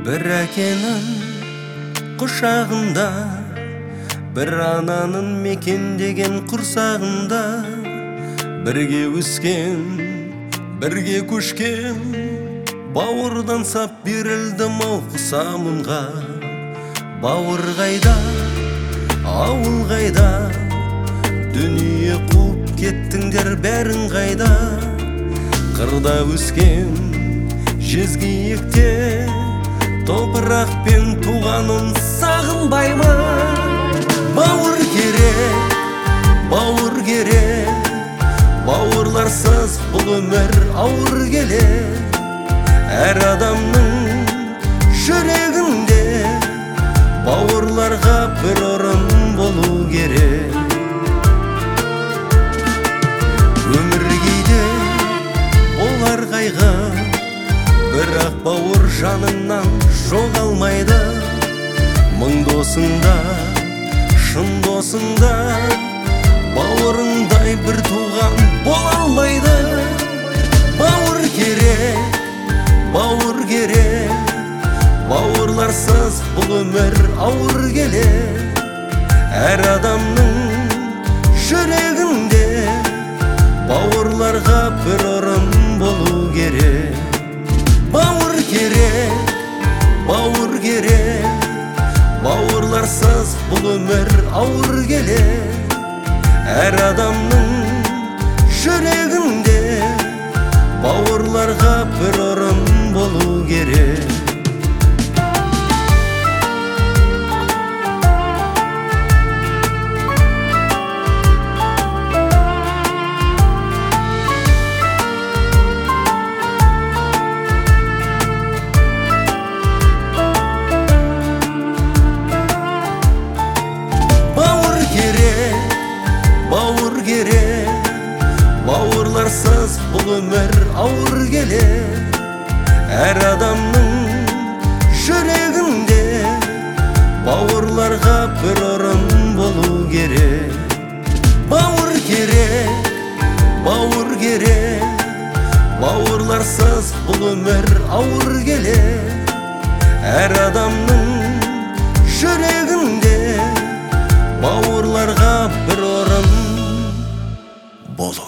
Bir әкенің құшағында, бір ананың мекендеген құрсағында, бірге өскен, бірге көшкен, бауырдан сап берілдім ау құсамынға. Бауыр қайда, ауыл қайда, дүние қуып кеттіңдер бәрін қайда. Қырда өскен жезгиекте, топырақпен туғанын сағынбай ма? Бауыр керек, бауыр керек, бауырларсыз бұл өмір ауыр келер. Әр адамның жүрегінде бауырларға бір орын болу керек. Өмір кейде болар қайғы, бірақ бауыр жаныңнан жоғалмайды. Мың досыңда, шын досыңда, бауырыңдай бір туған бола алмайды. Бауыр керек, бауыр керек, бауырларсыз бұл өмір ауыр келер. Әр адамның жүрегінде бауырларға бір орын болу керек. Бауыр керек, бауыр керек, бауырларсыз бұл өмір ауыр келер. Әр адамның жүрегінде бауырларға бір орын болу керек. Бауыр керек, бауырларсыз бұл өмір ауыр келер. Әр адамның жүрегінде бауырларға бір орын болу керек. Бауыр керек, бауыр керек, бауырларсыз бұл өмір ауыр келер. Әр адамның жүрегінде бауырларға бір орын болу